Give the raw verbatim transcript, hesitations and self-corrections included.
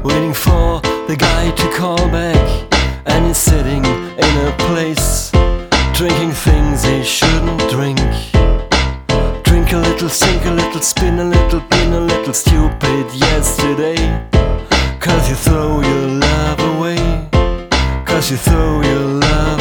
waiting for the guy to call back, and he's sitting in a place, drinking things he shouldn't drink. Drink a little, sink a little, spin a little, been a little stupid yesterday. Cause you throw your love away, cause you throw your love